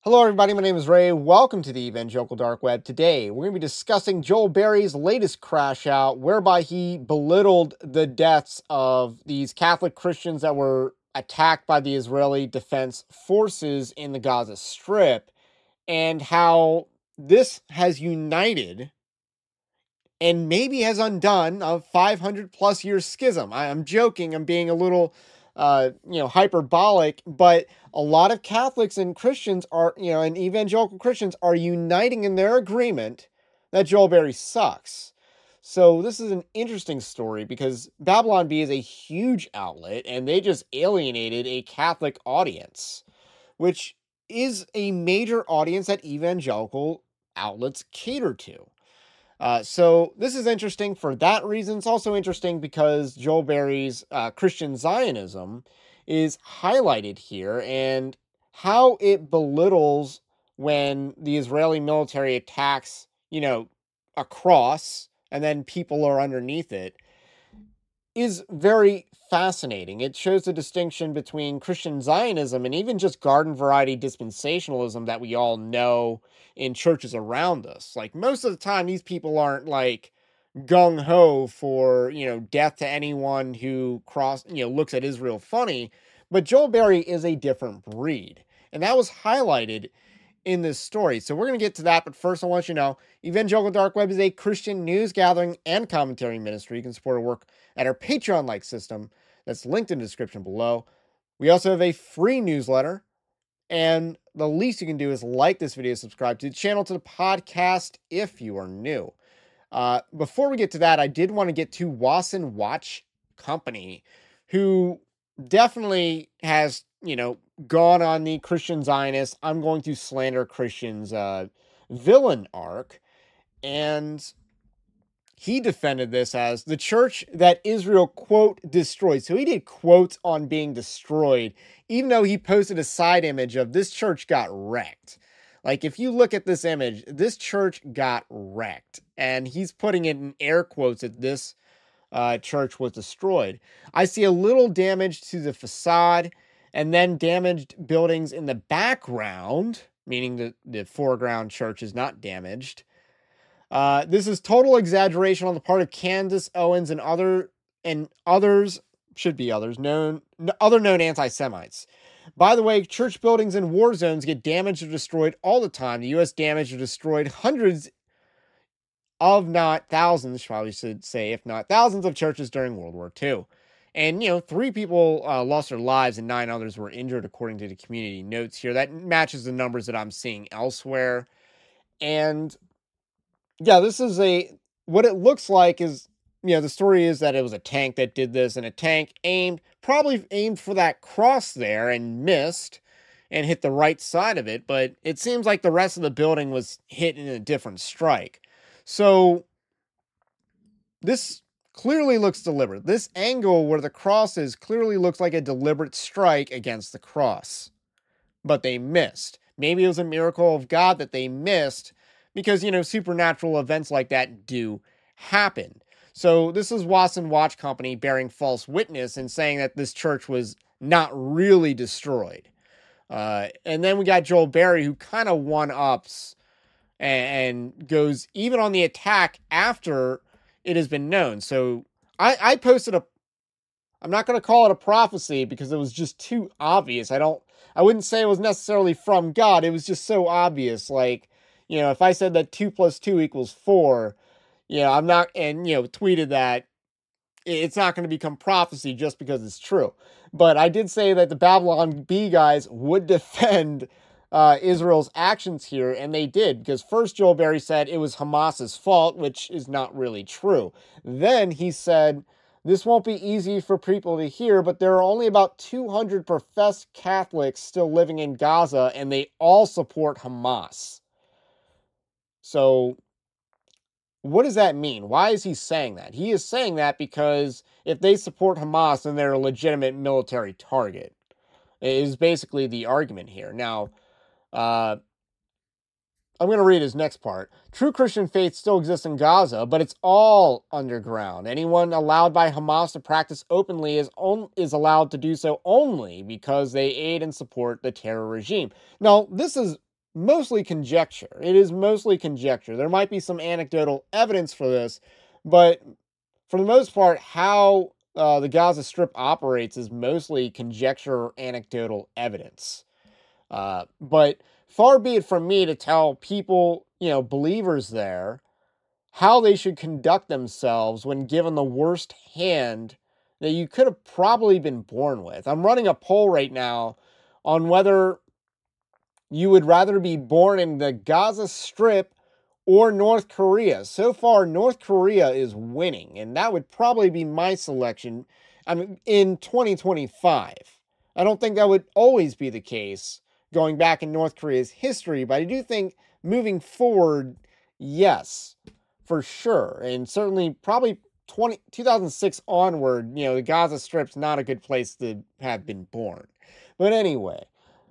Hello, everybody. My name is Ray. Welcome to the Evangelical Dark Web. Today, we're going to be discussing Joel Berry's latest crash out, whereby he belittled the deaths of these Catholic Christians that were attacked by the Israeli Defense Forces in the Gaza Strip, and how this has united and maybe has undone a 500 plus year schism. I'm joking. I'm being a little, hyperbolic, but a lot of Catholics and Christians are, and evangelical Christians are uniting in their agreement that Joel Berry sucks. So this is an interesting story because Babylon Bee is a huge outlet and they just alienated a Catholic audience, which is a major audience that evangelical outlets cater to. So this is interesting for that reason. It's also interesting because Joel Berry's Christian Zionism is highlighted here and how it belittles when the Israeli military attacks, a cross and then people are underneath it is very fascinating. It shows the distinction between Christian Zionism and even just garden variety dispensationalism that we all know in churches around us. Like most of the time, these people aren't like gung ho for, death to anyone who looks at Israel funny. But Joel Berry is a different breed. And that was highlighted in this story. So we're going to get to that. But first, I want you to know Evangelical Dark Web is a Christian news gathering and commentary ministry. You can support our work at our Patreon-like system that's linked in the description below. We also have a free newsletter. And the least you can do is like this video, subscribe to the channel, to the podcast if you are new. Before we get to that, I did want to get to Wasson Watch Company, who definitely has, gone on the Christian Zionist, I'm going to slander Christians villain arc. And he defended this as the church that Israel, quote, destroyed. So he did quotes on being destroyed, even though he posted a side image of this church got wrecked. Like, if you look at this image, this church got wrecked. And he's putting it in air quotes that this church was destroyed. I see a little damage to the facade and then damaged buildings in the background, meaning the foreground church is not damaged. This is total exaggeration on the part of Candace Owens and other known anti-Semites. By the way, church buildings in war zones get damaged or destroyed all the time. The U.S. damaged or destroyed hundreds of not thousands, probably should say, if not thousands of churches during World War II. And, 3 people lost their lives and 9 others were injured, according to the community notes here. That matches the numbers that I'm seeing elsewhere. And yeah, this is what it looks like is, the story is that it was a tank that did this, and a tank probably aimed for that cross there and missed and hit the right side of it, but it seems like the rest of the building was hit in a different strike. So this clearly looks deliberate. This angle where the cross is clearly looks like a deliberate strike against the cross, but they missed. Maybe it was a miracle of God that they missed, because, supernatural events like that do happen. So this is Wasson Watch Company bearing false witness and saying that this church was not really destroyed. And then we got Joel Berry, who kind of one-ups and goes even on the attack after it has been known. So I posted I'm not going to call it a prophecy because it was just too obvious. I wouldn't say it was necessarily from God. It was just so obvious. Like, if I said that 2 + 2 = 4, I'm not, and, tweeted that it's not going to become prophecy just because it's true. But I did say that the Babylon Bee guys would defend Israel's actions here, and they did, because first Joel Berry said it was Hamas's fault, which is not really true. Then he said, this won't be easy for people to hear, but there are only about 200 professed Catholics still living in Gaza, and they all support Hamas. So what does that mean? Why is he saying that? He is saying that because if they support Hamas, then they're a legitimate military target. It is basically the argument here. Now, I'm going to read his next part. True Christian faith still exists in Gaza, but it's all underground. Anyone allowed by Hamas to practice openly is allowed to do so only because they aid and support the terror regime. Now, this is mostly conjecture. It is mostly conjecture. There might be some anecdotal evidence for this, but for the most part, how the Gaza Strip operates is mostly conjecture or anecdotal evidence. But far be it from me to tell people, believers there, how they should conduct themselves when given the worst hand that you could have probably been born with. I'm running a poll right now on whether you would rather be born in the Gaza Strip or North Korea. So far, North Korea is winning, and that would probably be my selection. In 2025. I don't think that would always be the case going back in North Korea's history, but I do think moving forward, yes, for sure. And certainly probably 2006 onward, the Gaza Strip's not a good place to have been born. But anyway,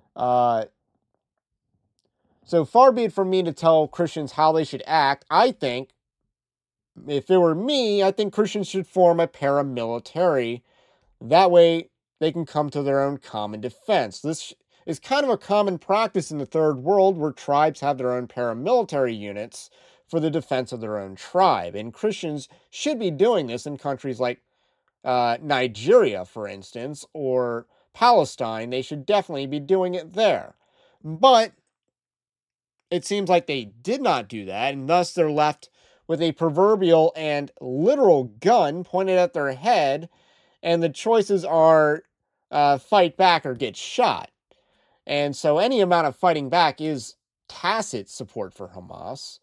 so far be it from me to tell Christians how they should act. I think, if it were me, I think Christians should form a paramilitary. That way, they can come to their own common defense. This is kind of a common practice in the third world where tribes have their own paramilitary units for the defense of their own tribe. And Christians should be doing this in countries like Nigeria, for instance, or Palestine. They should definitely be doing it there. But it seems like they did not do that, and thus they're left with a proverbial and literal gun pointed at their head, and the choices are fight back or get shot. And so any amount of fighting back is tacit support for Hamas.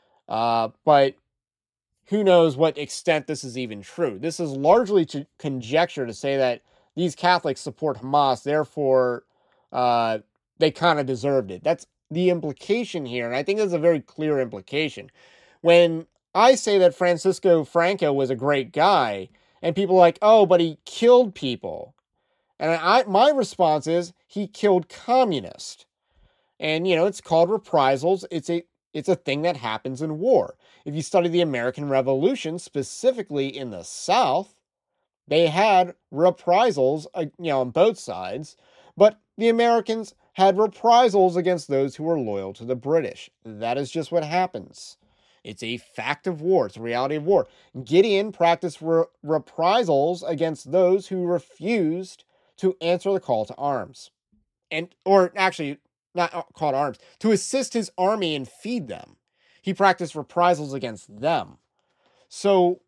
But who knows what extent this is even true. This is largely conjecture to say that these Catholics support Hamas, therefore they kind of deserved it. That's the implication here, and I think that's a very clear implication. When I say that Francisco Franco was a great guy, and people are like, oh, but he killed people. And my response is, he killed communists. And, it's called reprisals. It's a thing that happens in war. If you study the American Revolution, specifically in the South, they had reprisals, on both sides. But the Americans had reprisals against those who were loyal to the British. That is just what happens. It's a fact of war. It's a reality of war. Gideon practiced reprisals against those who refused to answer the call to arms. Or actually, not call to arms, to assist his army and feed them. He practiced reprisals against them. So,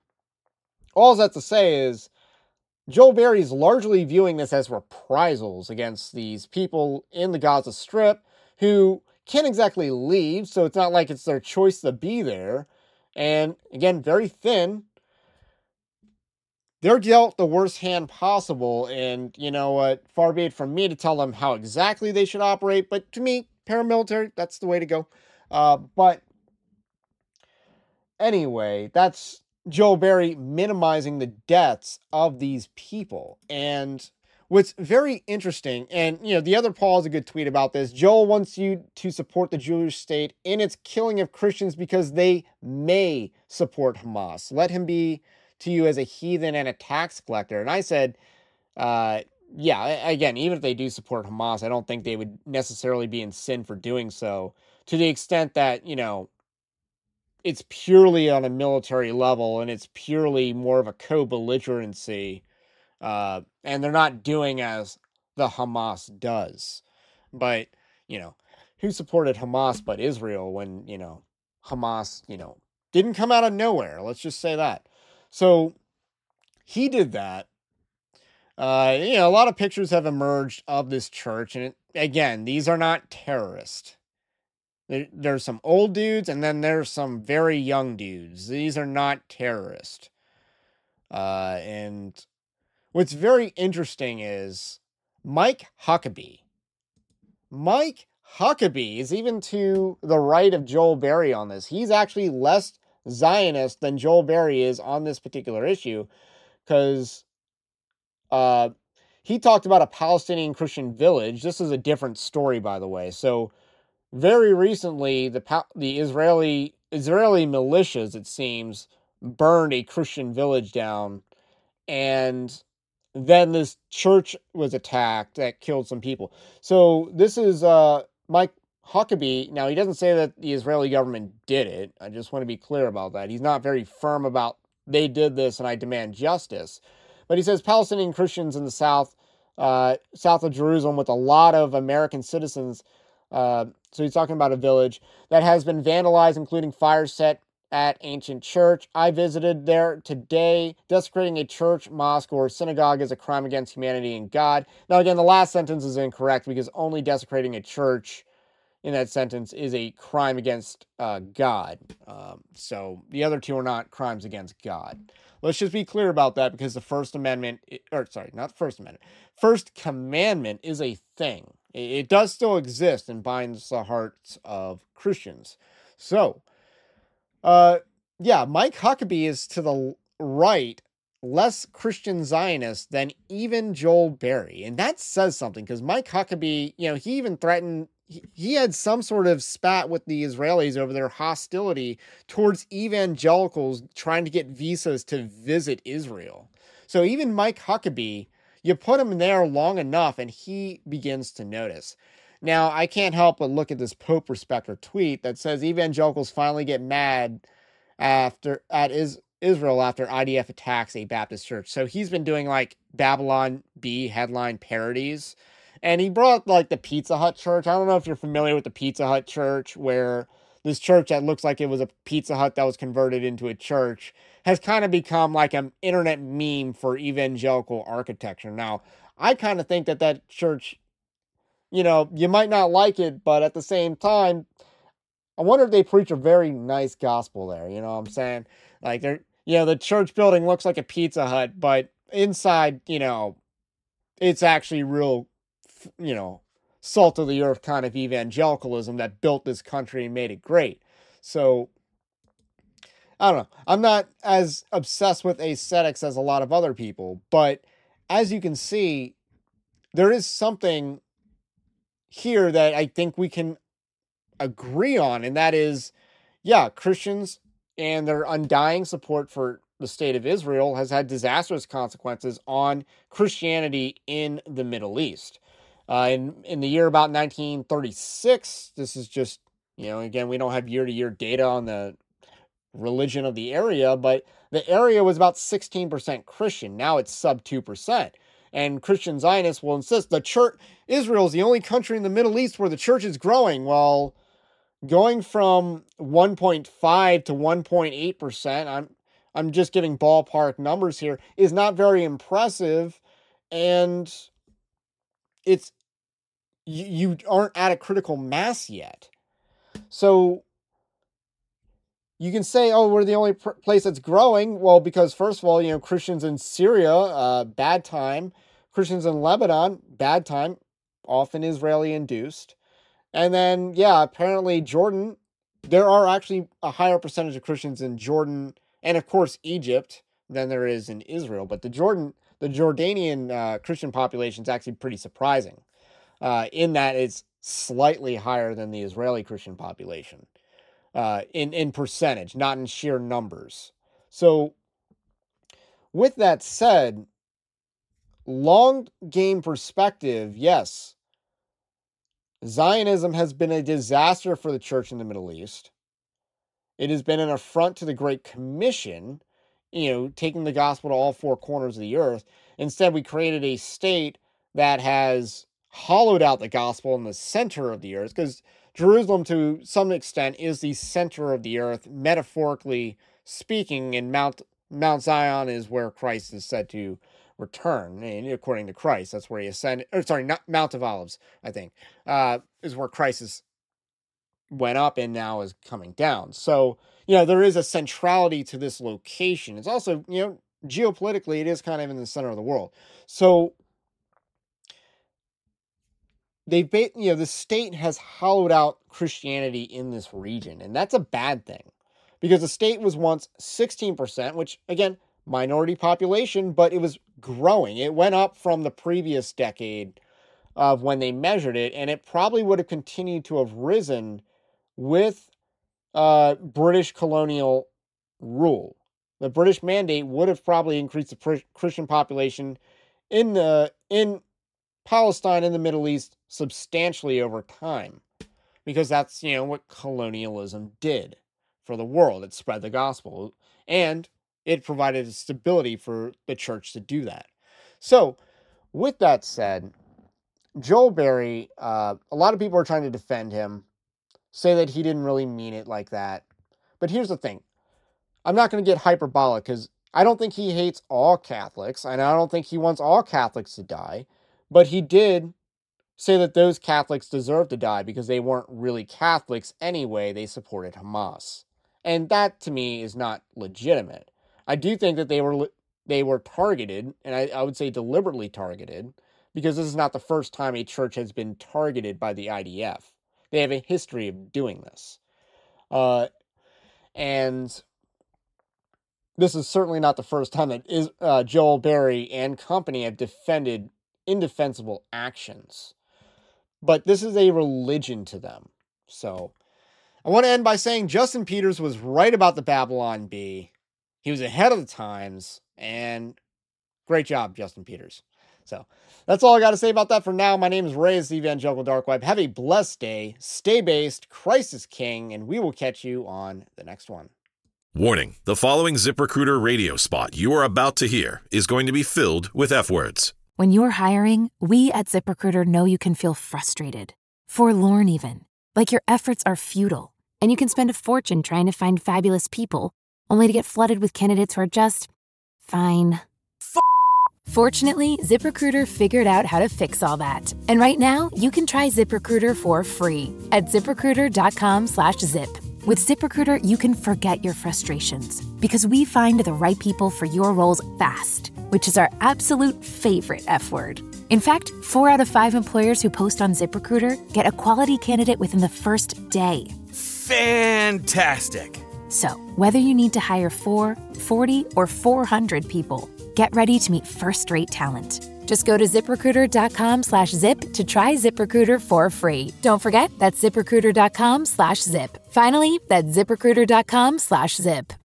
all that's to say is, Joel Berry's largely viewing this as reprisals against these people in the Gaza Strip who can't exactly leave, so it's not like it's their choice to be there. And again, very thin. They're dealt the worst hand possible, and you know what? Far be it from me to tell them how exactly they should operate, but to me, paramilitary, that's the way to go. But anyway, that's Joel Berry minimizing the deaths of these people. And what's very interesting, and the other Paul has a good tweet about this. Joel wants you to support the Jewish state in its killing of Christians because they may support Hamas. Let him be to you as a heathen and a tax collector. And I said, yeah, again, even if they do support Hamas, I don't think they would necessarily be in sin for doing so, to the extent that, it's purely on a military level and it's purely more of a co-belligerency. And they're not doing as the Hamas does. But, who supported Hamas but Israel when, Hamas, didn't come out of nowhere. Let's just say that. So he did that. A lot of pictures have emerged of this church. And again, these are not terrorists. There's some old dudes, and then there's some very young dudes. These are not terrorists. And what's very interesting is Mike Huckabee. Mike Huckabee is even to the right of Joel Berry on this. He's actually less Zionist than Joel Berry is on this particular issue, because he talked about a Palestinian Christian village. This is a different story, by the way. So very recently, the Israeli militias, it seems, burned a Christian village down, and then this church was attacked that killed some people. So this is Mike Huckabee, now he doesn't say that the Israeli government did it. I just want to be clear about that. He's not very firm about they did this and I demand justice. But he says Palestinian Christians in the south of Jerusalem with a lot of American citizens. So he's talking about a village that has been vandalized, including fires set at ancient church. I visited there today. Desecrating a church, mosque, or synagogue is a crime against humanity and God. Now, again, the last sentence is incorrect because only desecrating a church in that sentence is a crime against God. So the other two are not crimes against God. Let's just be clear about that because the First Amendment, or sorry, not the First Amendment, First Commandment is a thing. It does still exist and binds the hearts of Christians. So, yeah, Mike Huckabee is to the right, less Christian Zionist than even Joel Berry. And that says something because Mike Huckabee, he even threatened, he had some sort of spat with the Israelis over their hostility towards evangelicals trying to get visas to visit Israel. So even Mike Huckabee, you put him there long enough and he begins to notice. Now, I can't help but look at this Pope Respecter tweet that says evangelicals finally get mad Israel after IDF attacks a Baptist church. So he's been doing like Babylon Bee headline parodies. And he brought like the Pizza Hut church. I don't know if you're familiar with the Pizza Hut church, where this church that looks like it was a Pizza Hut that was converted into a church has kind of become like an internet meme for evangelical architecture. Now, I kind of think that church, you might not like it, but at the same time, I wonder if they preach a very nice gospel there. You know what I'm saying? Like the church building looks like a Pizza Hut, but inside, it's actually real, salt of the earth kind of evangelicalism that built this country and made it great. So, I don't know. I'm not as obsessed with aesthetics as a lot of other people, but as you can see, there is something here that I think we can agree on, and that is, yeah, Christians and their undying support for the state of Israel has had disastrous consequences on Christianity in the Middle East. In the year about 1936, this is just, again, we don't have year-to-year data on the religion of the area, but the area was about 16% Christian. Now it's sub 2%. And Christian Zionists will insist the church, Israel is the only country in the Middle East where the church is growing. Well, going from 1.5 to 1.8%, I'm just giving ballpark numbers here, is not very impressive, and it's you aren't at a critical mass yet. So you can say, oh, we're the only place that's growing. Well, because first of all, Christians in Syria, bad time. Christians in Lebanon, bad time, often Israeli induced. And then, yeah, apparently Jordan, there are actually a higher percentage of Christians in Jordan and, of course, Egypt than there is in Israel. But the Jordanian Christian population is actually pretty surprising in that it's slightly higher than the Israeli Christian population in percentage, not in sheer numbers. So with that said, long game perspective, yes, Zionism has been a disaster for the church in the Middle East. It has been an affront to the Great Commission, taking the gospel to all four corners of the earth. Instead, we created a state that has hollowed out the gospel in the center of the earth, because Jerusalem, to some extent, is the center of the earth, metaphorically speaking, and Mount Zion is where Christ is said to return, and according to Christ, that's where he ascended. Or sorry, not Mount of Olives, I think, is where Christ went up and now is coming down. So, there is a centrality to this location. It's also, geopolitically, it is kind of in the center of the world. So the state has hollowed out Christianity in this region, and that's a bad thing, because the state was once 16%, which, again, minority population, but it was growing. It went up from the previous decade of when they measured it, and it probably would have continued to have risen with British colonial rule. The British mandate would have probably increased the Christian population in Palestine, in the Middle East, substantially over time. because that's, what colonialism did for the world. It spread the gospel, and it provided stability for the church to do that. So, with that said, Joel Berry, a lot of people are trying to defend him, say that he didn't really mean it like that. But here's the thing. I'm not going to get hyperbolic because I don't think he hates all Catholics, and I don't think he wants all Catholics to die. But he did say that those Catholics deserve to die because they weren't really Catholics anyway. They supported Hamas. And that, to me, is not legitimate. I do think that they were targeted, and I would say deliberately targeted, because this is not the first time a church has been targeted by the IDF. They have a history of doing this. And this is certainly not the first time that Joel Berry and company have defended indefensible actions. But this is a religion to them. So I want to end by saying Justin Peters was right about the Babylon Bee. He was ahead of the times, and great job, Justin Peters. So that's all I got to say about that for now. My name is Ray, the Evangelical Dark Web. Have a blessed day. Stay based. Christ is King, and we will catch you on the next one. Warning, the following ZipRecruiter radio spot you are about to hear is going to be filled with F-words. When you're hiring, we at ZipRecruiter know you can feel frustrated, forlorn even, like your efforts are futile, and you can spend a fortune trying to find fabulous people, only to get flooded with candidates who are just fine. Fortunately, ZipRecruiter figured out how to fix all that. And right now, you can try ZipRecruiter for free at ZipRecruiter.com/zip. With ZipRecruiter, you can forget your frustrations because we find the right people for your roles fast, which is our absolute favorite F word. In fact, 4 out of 5 employers who post on ZipRecruiter get a quality candidate within the first day. Fantastic. So, whether you need to hire 4, 40, or 400 people, get ready to meet first-rate talent. Just go to ZipRecruiter.com/zip to try ZipRecruiter for free. Don't forget, that's ZipRecruiter.com/zip. Finally, that's ZipRecruiter.com/zip.